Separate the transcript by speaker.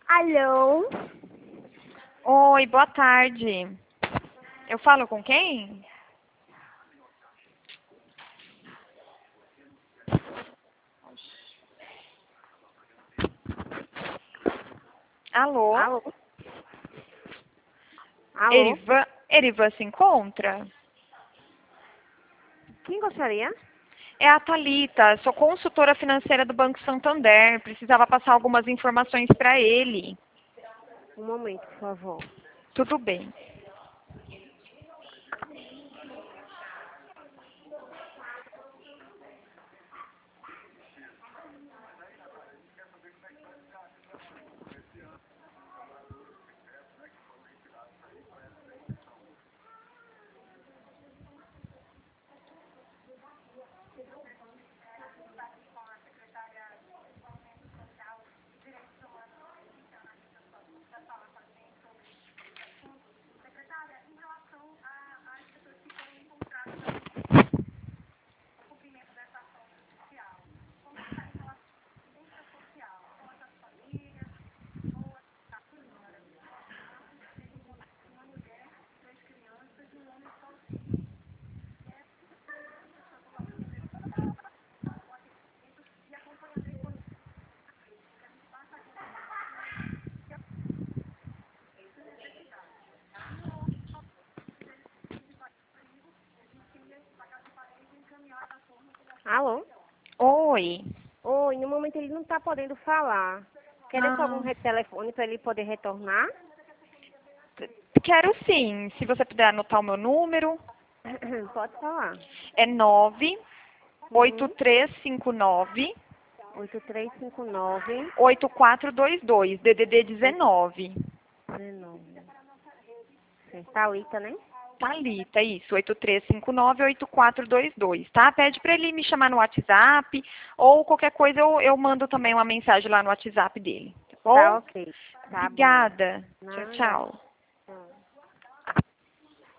Speaker 1: Alô?
Speaker 2: Oi, boa tarde. Eu falo com quem? Alô?
Speaker 1: Alô? Alô?
Speaker 2: Erivan se encontra?
Speaker 1: Quem gostaria?
Speaker 2: É a Thalita, sou consultora financeira do Banco Santander. Precisava passar algumas informações para ele.
Speaker 1: Um momento, por favor.
Speaker 2: Tudo bem.
Speaker 1: Alô?
Speaker 2: Oi.
Speaker 1: Oi, no momento ele não está podendo falar. Quer deixar algum
Speaker 2: Ah,
Speaker 1: telefone para ele poder retornar?
Speaker 2: quero sim. Se você puder anotar o meu número,
Speaker 1: Pode falar.
Speaker 2: é
Speaker 1: uhum.
Speaker 2: 98359
Speaker 1: 8359
Speaker 2: 8422, DDD 19.
Speaker 1: 19. Thalita, né?
Speaker 2: Thalita, isso, 8359-8422, tá? Pede para ele me chamar no WhatsApp ou qualquer coisa eu mando também uma mensagem lá no WhatsApp dele, tá bom?
Speaker 1: Tá ok. Tá bom.
Speaker 2: Obrigada. Tchau,
Speaker 1: Nada.
Speaker 2: tchau.